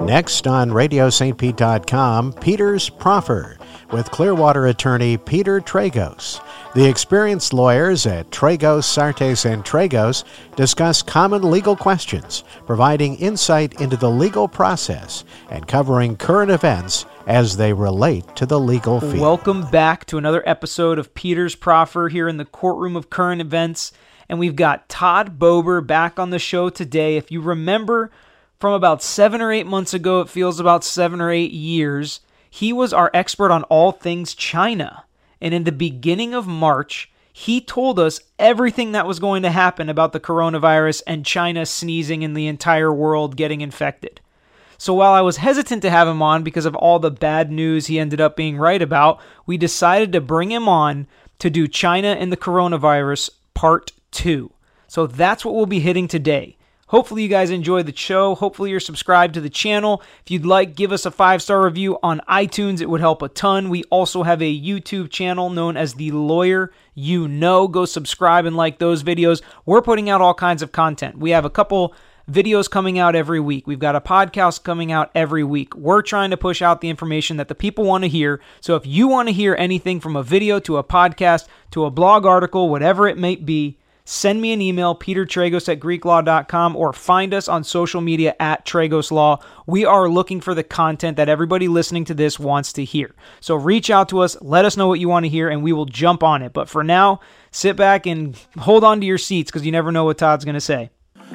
Next on RadioSt.Pete.com, Peter's Proffer with Clearwater attorney Peter Tragos. The experienced lawyers at Tragos, Sartes, and Tragos discuss common legal questions, providing insight into the legal process and covering current events as they relate to the legal field. Welcome back to another episode of Peter's Proffer here in the courtroom of current events. And we've got Todd Bober back on the show today. If you remember from about 7 or 8 months ago, it feels about 7 or 8 years, he was our expert on all things China. And in the beginning of March, he told us everything that was going to happen about the coronavirus and China sneezing and the entire world getting infected. So while I was hesitant to have him on because of all the bad news he ended up being right about, we decided to bring him on to do China and the coronavirus Part 2. So that's what we'll be hitting today. Hopefully you guys enjoyed the show. Hopefully you're subscribed to the channel. If you'd like, give us a 5-star review on iTunes. It would help a ton. We also have a YouTube channel known as The Lawyer You Know. Go subscribe and like those videos. We're putting out all kinds of content. We have a couple videos coming out every week. We've got a podcast coming out every week. We're trying to push out the information that the people want to hear. So if you want to hear anything from a video to a podcast to a blog article, whatever it may be, send me an email, petertragos@greeklaw.com, or find us on social media at Tragos Law. We are looking for the content that everybody listening to this wants to hear. So reach out to us, let us know what you want to hear, and we will jump on it. But for now, sit back and hold on to your seats because you never know what Todd's going to say.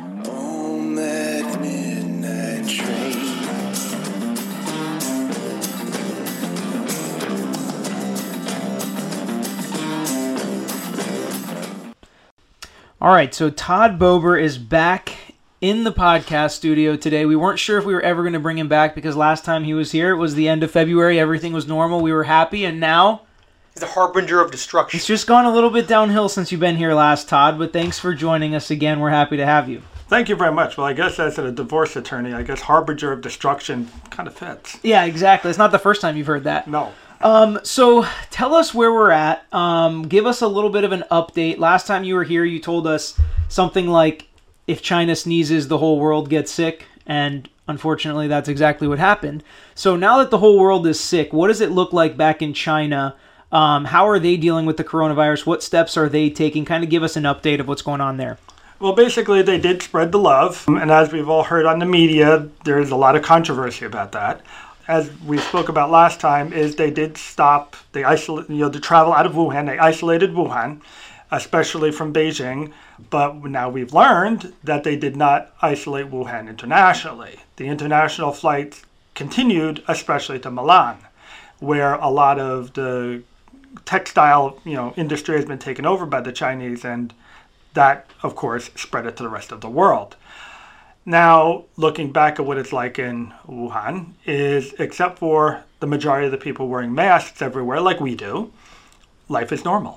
All right, so Todd Bober is back in the podcast studio today. We weren't sure if we were ever going to bring him back because last time he was here, it was the end of February. Everything was normal. We were happy, and now he's a harbinger of destruction. It's just gone a little bit downhill since you've been here last, Todd, but thanks for joining us again. We're happy to have you. Thank you very much. Well, I guess as a divorce attorney, I guess harbinger of destruction kind of fits. Yeah, exactly. It's not the first time you've heard that. No. So tell us where we're at. Give us a little bit of an update. Last time you were here, you told us something like, if China sneezes, the whole world gets sick. And unfortunately, that's exactly what happened. So now that the whole world is sick, what does it look like back in China? How are they dealing with the coronavirus? What steps are they taking? Kind of give us an update of what's going on there. Well, basically, they did spread the love. And as we've all heard on the media, there's a lot of controversy about that. As we spoke about last time, is they did stop the travel out of Wuhan. They isolated Wuhan, especially from Beijing. But now we've learned that they did not isolate Wuhan internationally. The international flights continued, especially to Milan, where a lot of the textile industry has been taken over by the Chinese, and that, of course, spread it to the rest of the world. Now, looking back at what it's like in Wuhan, is except for the majority of the people wearing masks everywhere like we do, life is normal.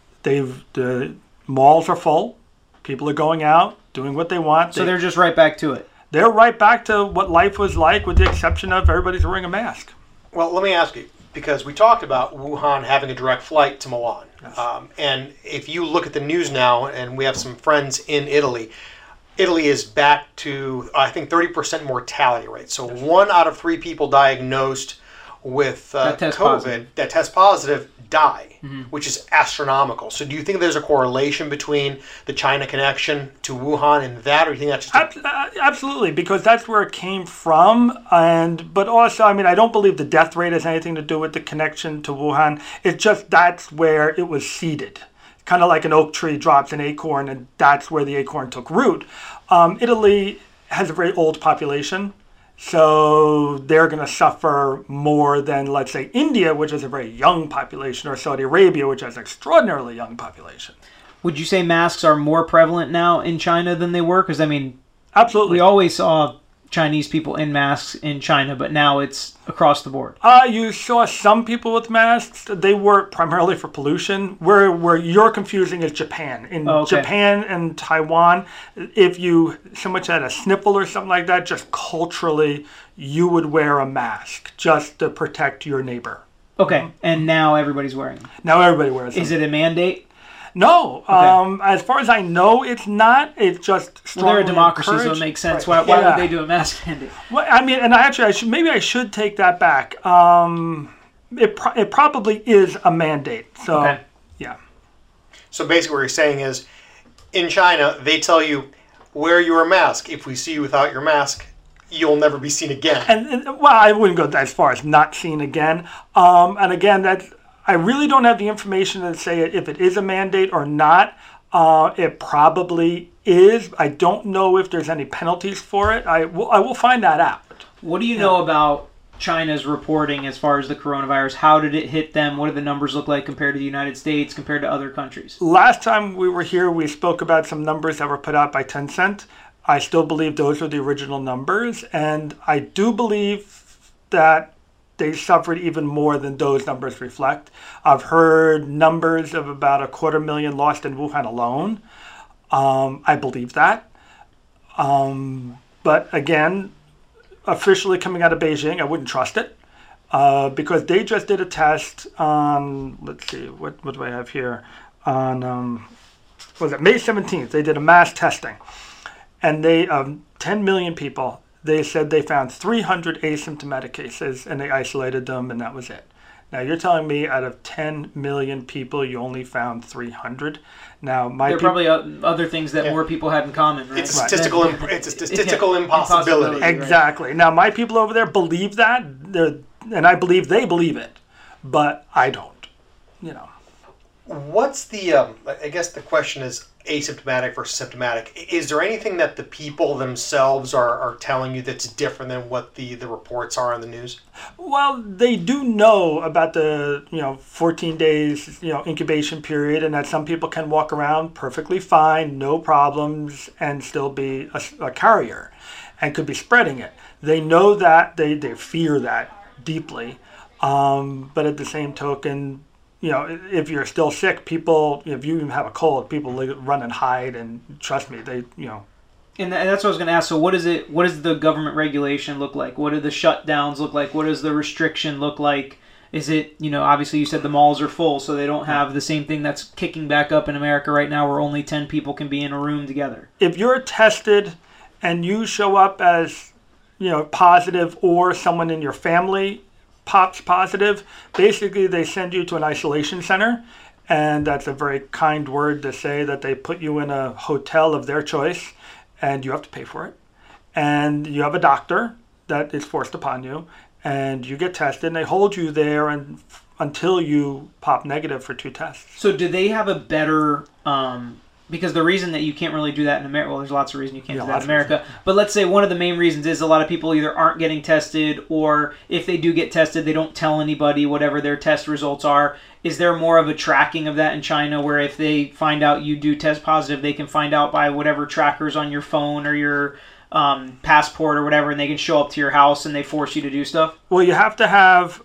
The malls are full. People are going out, doing what they want. So they're just right back to it. They're right back to what life was like with the exception of everybody's wearing a mask. Well, let me ask you, because we talked about Wuhan having a direct flight to Milan. Yes. And if you look at the news now, and we have some friends in Italy, Italy is back to, I think, 30% mortality rate. So 1 out of 3 people diagnosed with COVID that test positive die, which is astronomical. So do you think there's a correlation between the China connection to Wuhan and that, or do you think that's just... Absolutely, because that's where it came from. But also, I don't believe the death rate has anything to do with the connection to Wuhan. It's just that's where it was seeded. Kind of like an oak tree drops an acorn, and that's where the acorn took root. Italy has a very old population, so they're going to suffer more than, let's say, India, which has a very young population, or Saudi Arabia, which has an extraordinarily young population. Would you say masks are more prevalent now in China than they were? Because, absolutely. We always saw Chinese people in masks in China, but now it's across the board. You saw some people with masks. They were primarily for pollution. Where you're confusing is Japan. In Japan and Taiwan, if you so much had a sniffle or something like that, just culturally, you would wear a mask just to protect your neighbor. Okay, and now everybody's wearing them. Now everybody wears them. Is it a mandate? No, Okay. as far as I know, it's not. It's just Well, they're a strongly democracy, so it encouraged. makes sense. Right. Why Yeah. would they do a mask mandate? Well, I mean, and I should take that back. It probably is a mandate. So, Okay. yeah. So basically what you're saying is, in China, they tell you, wear your mask. If we see you without your mask, you'll never be seen again. And well, I wouldn't go as far as not seen again. And again, I really don't have the information to say if it is a mandate or not. It probably is. I don't know if there's any penalties for it. I will find that out. What do you know about China's reporting as far as the coronavirus? How did it hit them? What do the numbers look like compared to the United States, compared to other countries? Last time we were here, we spoke about some numbers that were put out by Tencent. I still believe those are the original numbers, and I do believe that they suffered even more than those numbers reflect. I've heard numbers of about 250,000 lost in Wuhan alone. I believe that. But again, officially coming out of Beijing, I wouldn't trust it. Because they just did a test on, let's see, what do I have here? On, was it May 17th? They did a mass testing. And they, 10 million people, they said they found 300 asymptomatic cases, and they isolated them, and that was it. Now, you're telling me out of 10 million people, you only found 300? Now, There are probably other things that more people had in common, right? It's a statistical, Right. impossibility. Right. Exactly. Now, my people over there believe that, and I believe they believe it, but I don't, What's the, I guess the question is asymptomatic versus symptomatic. Is there anything that the people themselves are telling you that's different than what the reports are on the news? Well, they do know about the 14 days incubation period, and that some people can walk around perfectly fine, no problems, and still be a carrier, and could be spreading it. They know that, they fear that deeply, but at the same token, if you're still sick, people, if you even have a cold, people run and hide, and trust me, And that's what I was going to ask. So what does the government regulation look like? What do the shutdowns look like? What does the restriction look like? Is it, obviously you said the malls are full, so they don't have the same thing that's kicking back up in America right now where only 10 people can be in a room together. If you're tested and you show up as, positive, or someone in your family pops positive, basically they send you to an isolation center, and that's a very kind word to say that they put you in a hotel of their choice, and you have to pay for it, and you have a doctor that is forced upon you, and you get tested, and they hold you there until you pop negative for 2 tests. So do they have a better because the reason that you can't really do that in America, well, there's lots of reasons you can't do that in America, but let's say one of the main reasons is a lot of people either aren't getting tested, or if they do get tested, they don't tell anybody whatever their test results are. Is there more of a tracking of that in China, where if they find out you do test positive, they can find out by whatever trackers on your phone or your passport or whatever, and they can show up to your house and they force you to do stuff? Well, you have to have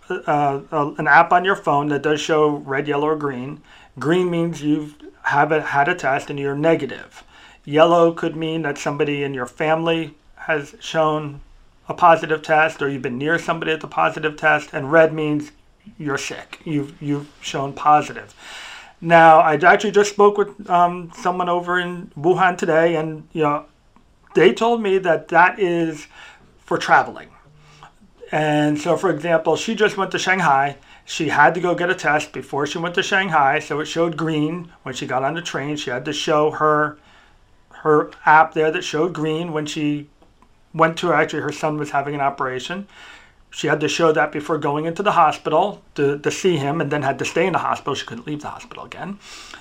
an app on your phone that does show red, yellow, or green. Green means you've had a test and you're negative. Yellow could mean that somebody in your family has shown a positive test, or you've been near somebody at the positive test, and red means you're sick. You've shown positive. Now, I actually just spoke with someone over in Wuhan today, and they told me that is for traveling. And so, for example, she just went to Shanghai. She had to go get a test before she went to Shanghai, so it showed green when she got on the train. She had to show her app there that showed green when she went to, actually her son was having an operation. She had to show that before going into the hospital to see him, and then had to stay in the hospital. She couldn't leave the hospital again.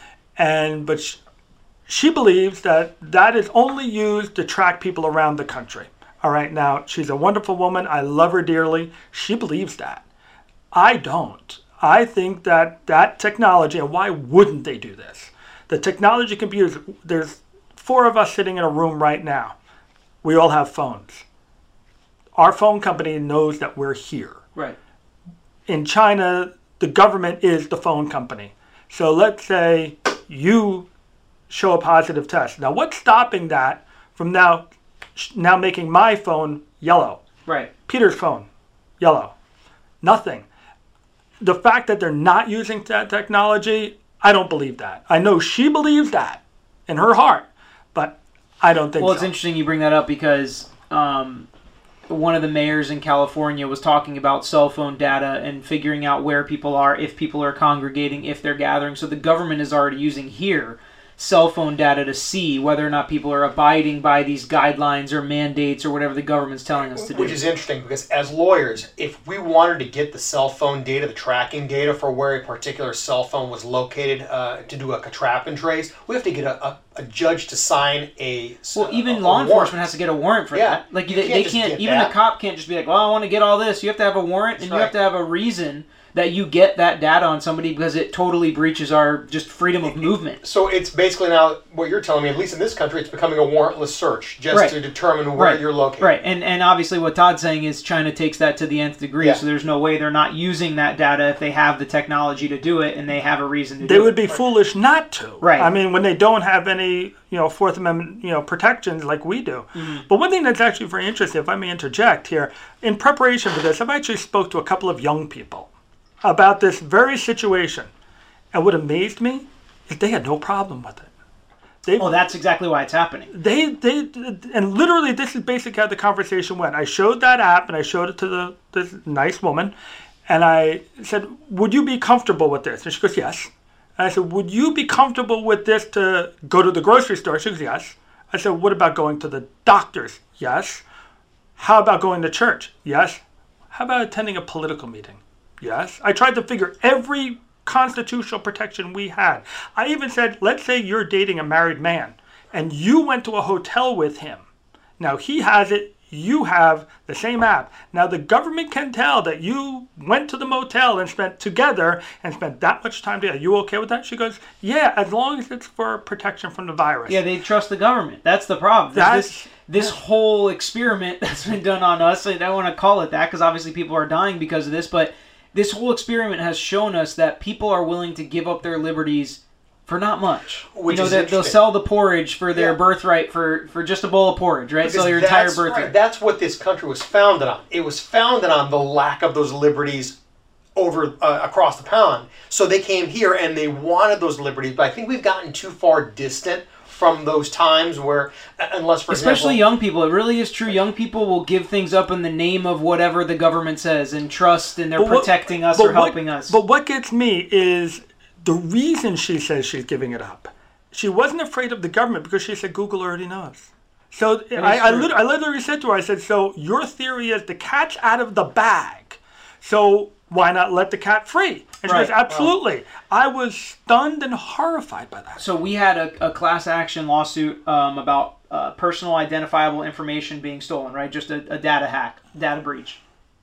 But she believes that is only used to track people around the country. All right, now, she's a wonderful woman. I love her dearly. She believes that. I don't. I think that technology, and why wouldn't they do this? The technology can be used. There's 4 of us sitting in a room right now. We all have phones. Our phone company knows that we're here. Right. In China, the government is the phone company. So let's say you show a positive test. Now, what's stopping that from now making my phone yellow? Right. Peter's phone, yellow. Nothing. The fact that they're not using that technology, I don't believe that. I know she believes that in her heart, but I don't think so. Well, it's interesting you bring that up because one of the mayors in California was talking about cell phone data and figuring out where people are, if people are congregating, if they're gathering. So the government is already using here cell phone data to see whether or not people are abiding by these guidelines or mandates or whatever the government's telling us to do. Which is interesting because as lawyers, if we wanted to get the cell phone data, the tracking data for where a particular cell phone was located to do a trap and trace, we have to get a judge to sign a Well, even law enforcement has to get a warrant for that. Like they can't even a cop can't just be like, well, I want to get all this. You have to have a warrant and you have to have a reason that you get that data on somebody because it totally breaches our just freedom of movement. So it's basically now what you're telling me, at least in this country, it's becoming a warrantless search just to determine where you're located. Right, and obviously what Todd's saying is China takes that to the nth degree, so there's no way they're not using that data if they have the technology to do it and they have a reason to do it. They would be foolish not to. Right. I mean, when they don't have any, Fourth Amendment, protections like we do. Mm-hmm. But one thing that's actually very interesting, if I may interject here, in preparation for this, I've actually spoke to a couple of young people about this very situation. And what amazed me is they had no problem with it. That's exactly why it's happening. And literally, this is basically how the conversation went. I showed that app, and I showed it to this nice woman, and I said, would you be comfortable with this? And she goes, yes. And I said, would you be comfortable with this to go to the grocery store? She goes, yes. I said, what about going to the doctor's? Yes. How about going to church? Yes. How about attending a political meeting? Yes. I tried to figure every constitutional protection we had. I even said, let's say you're dating a married man and you went to a hotel with him. Now he has it, you have the same app. Now the government can tell that you went to the motel and spent that much time together. Are you okay with that? She goes, yeah, as long as it's for protection from the virus. Yeah, they trust the government. That's the problem. This whole experiment that's been done on us, I don't want to call it that because obviously people are dying because of this, but this whole experiment has shown us that people are willing to give up their liberties for not much. They'll sell the porridge for their birthright for just a bowl of porridge, right? Sell your entire birthright. Right. That's what this country was founded on. It was founded on the lack of those liberties over across the pond. So they came here and they wanted those liberties, but I think we've gotten too far distant from those times where, unless for especially young people, it really is true. Young people will give things up in the name of whatever the government says and trust, and they're protecting us or helping us. But what gets me is the reason she says she's giving it up. She wasn't afraid of the government because she said Google already knows. So I literally said to her, I said, so your theory is the cat's out of the bag. So why not let the cat free? And she goes, absolutely. Well, I was stunned and horrified by that. So we had a class action lawsuit about personal identifiable information being stolen, right? Just a data hack, data breach.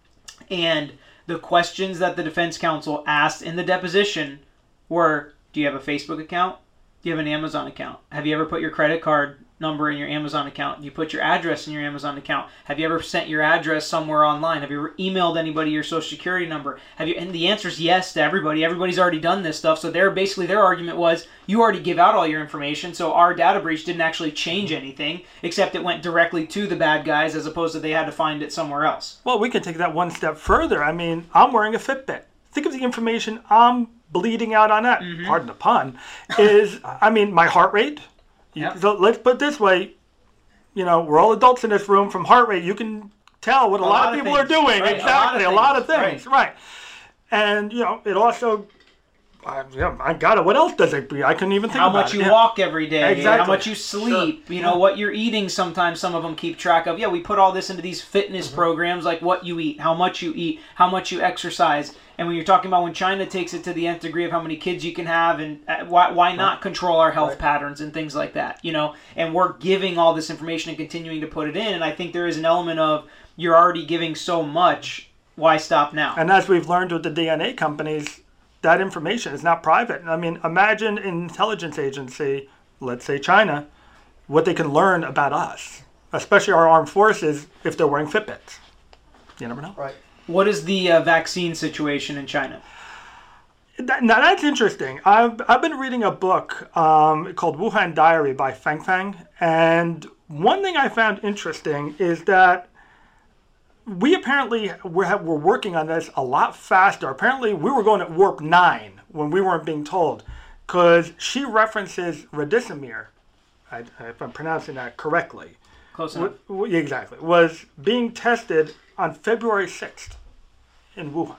And the questions that the defense counsel asked in the deposition were, do you have a Facebook account? Do you have an Amazon account? Have you ever put your credit card number in your Amazon account? Do you put your address in your Amazon account? Have you ever sent your address somewhere online? Have you ever emailed anybody your social security number? And the answer is yes to everybody. Everybody's already done this stuff. So their argument was, you already give out all your information, so our data breach didn't actually change anything, except it went directly to the bad guys as opposed to they had to find it somewhere else. Well, we can take that one step further. I mean, I'm wearing a Fitbit. Think of the information I'm bleeding out on that, pardon the pun, is, my heart rate. Yep. So let's put it this way, we're all adults in this room. From heart rate, you can tell what a lot of people are doing. Right. Exactly, a lot of things. Right. And, it also, I got it. What else does it be? I couldn't even think about it. How much you walk every day. Exactly. How much you sleep. Sure. What you're eating sometimes some of them keep track of. Yeah, we put all this into these fitness programs, like what you eat, how much you exercise. And when you're talking about when China takes it to the nth degree of how many kids you can have and why not control our health patterns and things like that, and we're giving all this information and continuing to put it in. And I think there is an element of you're already giving so much, why stop now? And as we've learned with the DNA companies, that information is not private. I mean, imagine an intelligence agency, let's say China, what they can learn about us, especially our armed forces, if they're wearing Fitbits. You never know. Right. What is the vaccine situation in China? Now that's interesting. I've been reading a book called Wuhan Diary by Feng Feng, and one thing I found interesting is that we apparently we're working on this a lot faster. Apparently we were going at warp 9 when we weren't being told. because she references Radicimir, if I'm pronouncing that correctly. Close enough. Exactly. Was being tested on February 6th in Wuhan.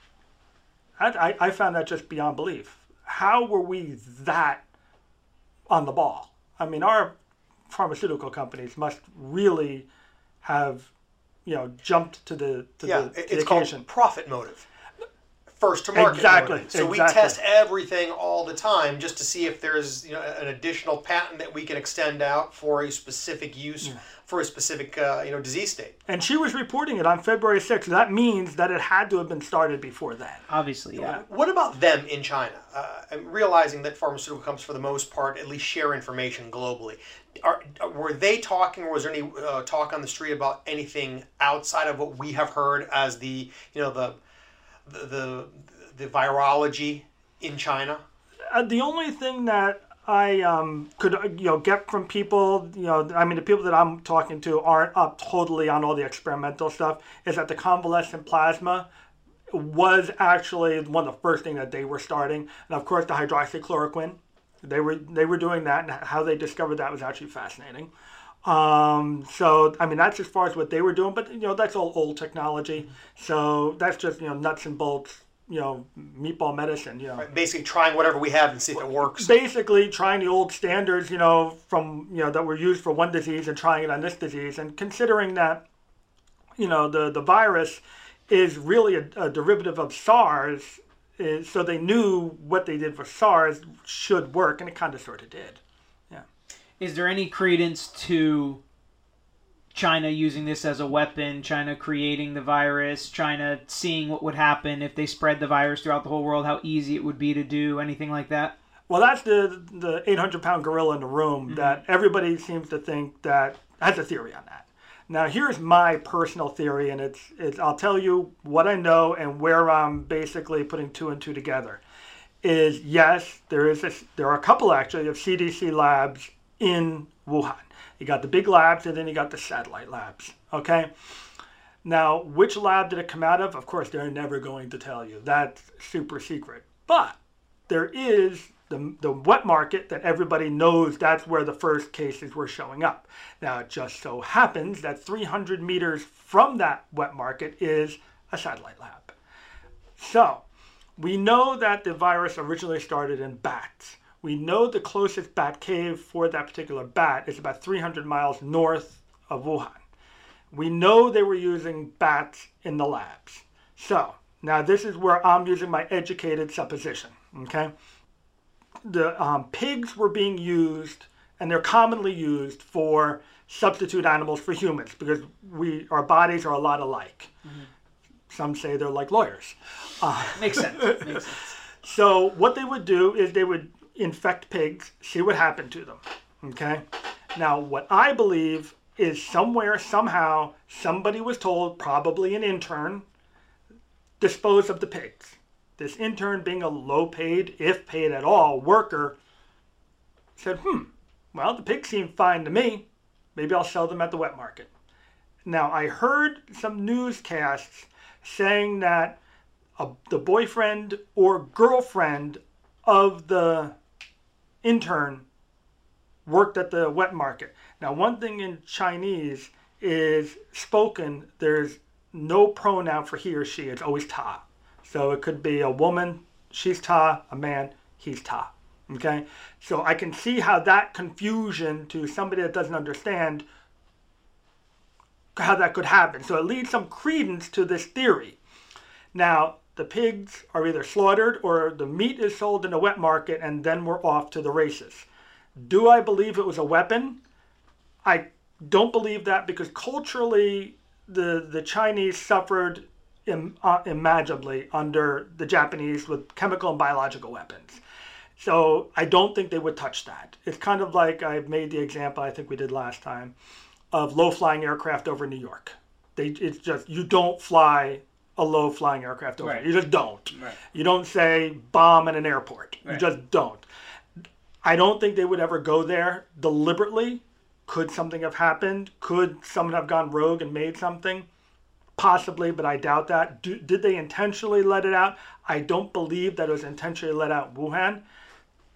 I found that just beyond belief. How were we that on the ball? I mean, our pharmaceutical companies must really have, jumped to the it's occasion. Called profit motive. First to market. Exactly. Motive. So we test everything all the time just to see if there's an additional patent that we can extend out for a specific use for a specific disease state. And she was reporting it on February 6th. That means that it had to have been started before then. Obviously, yeah. What about them in China? I'm realizing that pharmaceutical companies, for the most part, at least share information globally. Were they talking, or was there any talk on the street about anything outside of what we have heard as the virology in China? The only thing that I could get from people, the people that I'm talking to aren't up totally on all the experimental stuff, is that the convalescent plasma was actually one of the first things that they were starting, and of course the hydroxychloroquine. They were doing that, and how they discovered that was actually fascinating. So that's as far as what they were doing, but that's all old technology. So that's just nuts and bolts, meatball medicine. Right, basically trying whatever we have and see if it works. Basically trying the old standards, from that were used for one disease and trying it on this disease, and considering that the virus is really a derivative of SARS. So they knew what they did for SARS should work, and it kind of sort of did. Yeah. Is there any credence to China using this as a weapon, China creating the virus, China seeing what would happen if they spread the virus throughout the whole world, how easy it would be to do, anything like that? Well, that's the 800-pound gorilla in the room that everybody seems to think that has a theory on that. Now, here's my personal theory, and it's I'll tell you what I know and where I'm basically putting two and two together. Is yes, there are a couple actually of CDC labs in Wuhan. You got the big labs, and then you got the satellite labs. Okay. Now, which lab did it come out of? Of course, they're never going to tell you. That's super secret. But there is the wet market that everybody knows that's where the first cases were showing up. Now, it just so happens that 300 meters from that wet market is a satellite lab. So, we know that the virus originally started in bats. We know the closest bat cave for that particular bat is about 300 miles north of Wuhan. We know they were using bats in the labs. So, now this is where I'm using my educated supposition, okay? The pigs were being used, and they're commonly used for substitute animals for humans because our bodies are a lot alike. Mm-hmm. Some say they're like lawyers. Makes sense. So what they would do is they would infect pigs, see what happened to them. Okay? Now, what I believe is somewhere, somehow, somebody was told, probably an intern, dispose of the pigs. This intern, being a low-paid, if paid at all, worker, said, well, the pigs seem fine to me. Maybe I'll sell them at the wet market. Now, I heard some newscasts saying that the boyfriend or girlfriend of the intern worked at the wet market. Now, one thing in Chinese is spoken, there's no pronoun for he or she. It's always ta. So it could be a woman, she's ta, a man, he's ta. Okay? So I can see how that confusion to somebody that doesn't understand how that could happen. So it leads some credence to this theory. Now, the pigs are either slaughtered or the meat is sold in a wet market and then we're off to the races. Do I believe it was a weapon? I don't believe that because culturally the Chinese suffered imaginably under the Japanese with chemical and biological weapons. So I don't think they would touch that. It's kind of like I made the example, I think we did last time, of low-flying aircraft over New York. It's just, you don't fly a low-flying aircraft over. Right. You just don't. Right. You don't say bomb in an airport. Right. You just don't. I don't think they would ever go there deliberately. Could something have happened? Could someone have gone rogue and made something? Possibly, but I doubt that. Did they intentionally let it out? I don't believe that it was intentionally let out in Wuhan.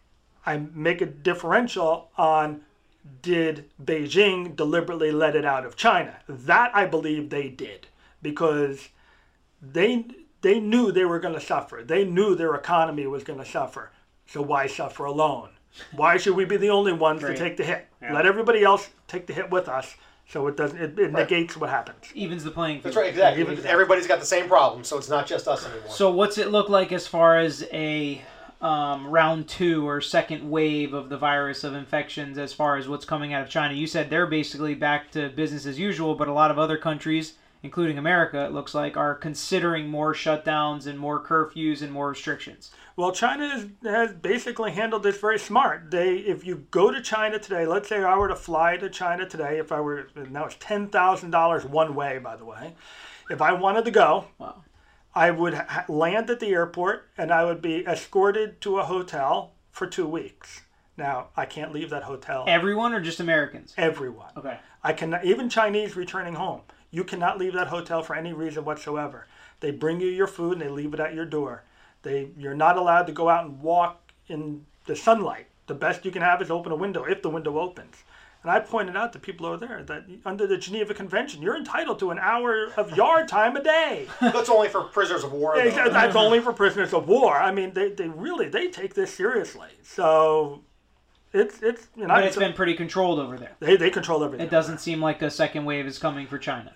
I make a differential on, did Beijing deliberately let it out of China? That I believe they did, because they knew they were going to suffer. They knew their economy was going to suffer. So why suffer alone? Why should we be the only ones to take the hit? Yeah. Let everybody else take the hit with us, so it doesn't. It negates what happens. Evens the playing field. That's right, exactly. Everybody's got the same problem, so it's not just us anymore. So what's it look like as far as a round 2 or second wave of the virus of infections, as far as what's coming out of China? You said they're basically back to business as usual, but a lot of other countries, including America, it looks like, are considering more shutdowns and more curfews and more restrictions. Well, China has basically handled this very smart. If you go to China today, let's say I were to fly to China today, now it's $10,000 one way, by the way. If I wanted to go, wow, I would land at the airport and I would be escorted to a hotel for 2 weeks. Now, I can't leave that hotel. Everyone or just Americans? Everyone. Okay. I cannot, even Chinese returning home. You cannot leave that hotel for any reason whatsoever. They bring you your food and they leave it at your door. You're not allowed to go out and walk in the sunlight. The best you can have is open a window, if the window opens. And I pointed out to people over there that under the Geneva Convention, you're entitled to an hour of yard time a day. That's only for prisoners of war, though. That's only for prisoners of war. I mean, they really take this seriously. So it's but it's been pretty controlled over there. They control everything. It doesn't seem like a second wave is coming for China.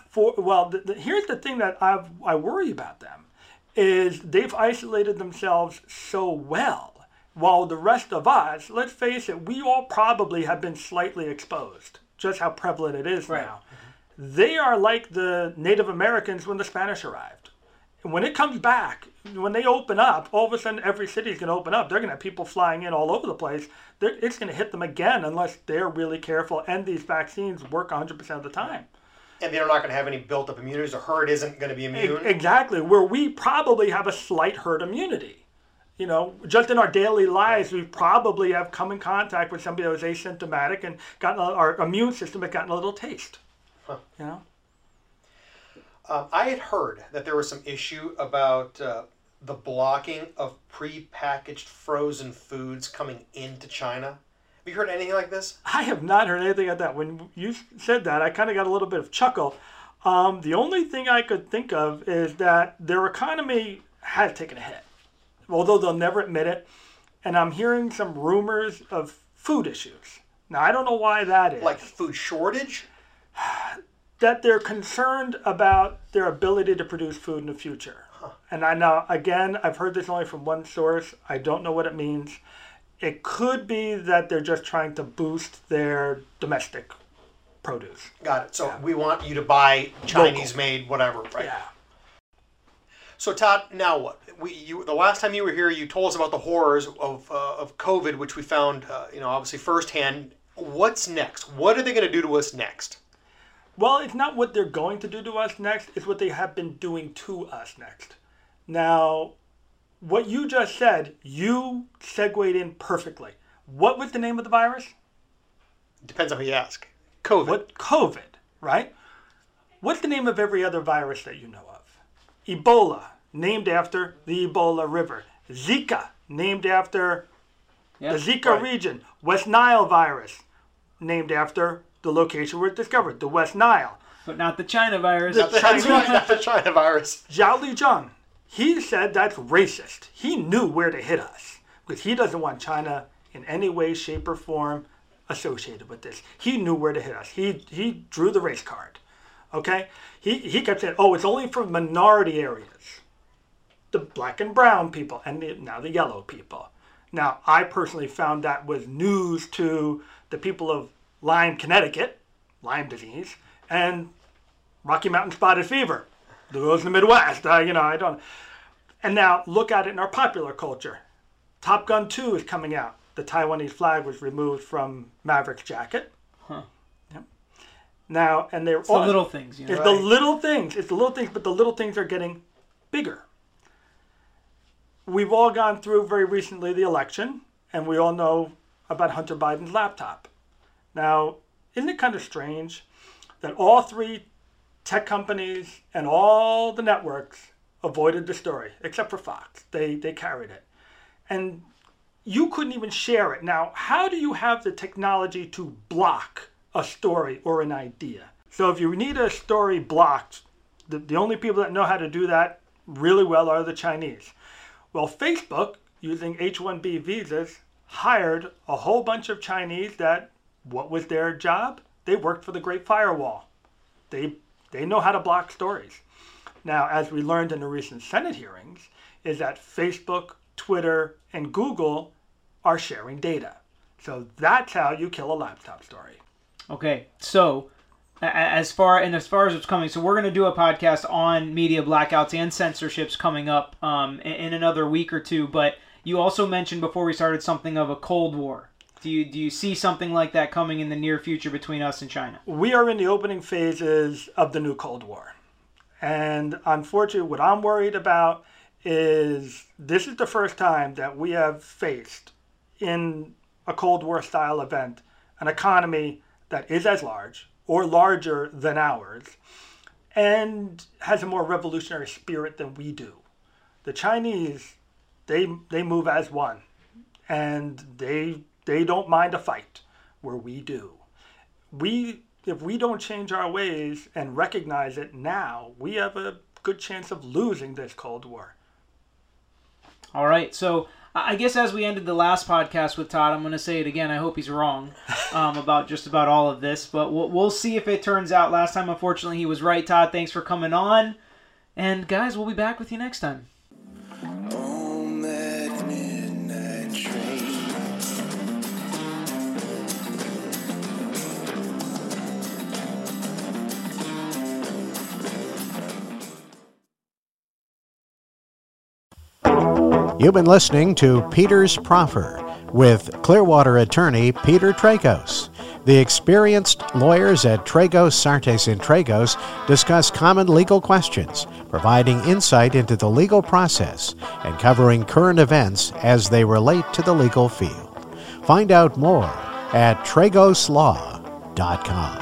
Here's the thing that I worry about them, is they've isolated themselves so well, while the rest of us, let's face it, we all probably have been slightly exposed, just how prevalent it is now. They are like the Native Americans when the Spanish arrived. And when it comes back, when they open up, all of a sudden every city is going to open up. They're going to have people flying in all over the place. It's going to hit them again unless they're really careful and these vaccines work 100% of the time. And they're not going to have any built-up immunity. The herd isn't going to be immune. Exactly, where we probably have a slight herd immunity. You know, just in our daily lives, we probably have come in contact with somebody that was asymptomatic and our immune system had gotten a little taste. Huh. You know? I had heard that there was some issue about the blocking of prepackaged frozen foods coming into China. Have you heard anything like this? I have not heard anything like that. When you said that, I kind of got a little bit of chuckle. The only thing I could think of is that their economy has taken a hit, although they'll never admit it. And I'm hearing some rumors of food issues. Now, I don't know why that is. Like food shortage? That they're concerned about their ability to produce food in the future. Huh. And I know, again, I've heard this only from one source. I don't know what it means. It could be that they're just trying to boost their domestic produce. Got it. So we want you to buy Chinese-made whatever, right? Yeah. So Todd, now what? The last time you were here, you told us about the horrors of COVID, which we found, obviously firsthand. What's next? What are they going to do to us next? Well, it's not what they're going to do to us next. It's what they have been doing to us next. Now, what you just said, you segued in perfectly. What was the name of the virus? Depends on who you ask. COVID. COVID, right? What's the name of every other virus that you know of? Ebola, named after the Ebola River. Zika, named after the Zika region. West Nile virus, named after the location where it discovered, the West Nile. But not the China virus. Not the China virus. Zhao Lijiang, he said that's racist. He knew where to hit us because he doesn't want China in any way, shape, or form associated with this. He knew where to hit us. He drew the race card. Okay? He kept saying, it's only for minority areas. The black and brown people, and now the yellow people. Now, I personally found that was news to the people of Lyme, Connecticut, Lyme disease, and Rocky Mountain spotted fever. Those in the Midwest, I don't. And now look at it in our popular culture. Top Gun 2 is coming out. The Taiwanese flag was removed from Maverick's jacket. Huh. Yep. Now, and they're it's the little things, It's the little things. It's the little things, but the little things are getting bigger. We've all gone through very recently the election, and we all know about Hunter Biden's laptop. Now, isn't it kind of strange that all three tech companies and all the networks avoided the story, except for Fox. They carried it. And you couldn't even share it. Now, how do you have the technology to block a story or an idea? So if you need a story blocked, the only people that know how to do that really well are the Chinese. Well, Facebook, using H-1B visas, hired a whole bunch of Chinese that, what was their job? They worked for the Great Firewall. They know how to block stories. Now, as we learned in the recent Senate hearings, is that Facebook, Twitter, and Google are sharing data. So that's how you kill a laptop story. Okay, so as far as what's coming, so we're going to do a podcast on media blackouts and censorships coming up in another week or two. But you also mentioned before we started something of a Cold War. Do you see something like that coming in the near future between us and China? We are in the opening phases of the new Cold War. And unfortunately, what I'm worried about is this is the first time that we have faced in a Cold War style event an economy that is as large or larger than ours and has a more revolutionary spirit than we do. The Chinese, they move as one, and they don't mind a fight where we do. If we don't change our ways and recognize it now, we have a good chance of losing this Cold War. All right, so I guess as we ended the last podcast with Todd, I'm going to say it again. I hope he's wrong about all of this, but we'll see if it turns out. Last time, unfortunately, he was right. Todd, thanks for coming on. And guys, we'll be back with you next time. On that midnight train. You've been listening to Peter's Proffer with Clearwater attorney Peter Tragos. The experienced lawyers at Tragos, Sartes, and Tragos discuss common legal questions, providing insight into the legal process and covering current events as they relate to the legal field. Find out more at tragoslaw.com.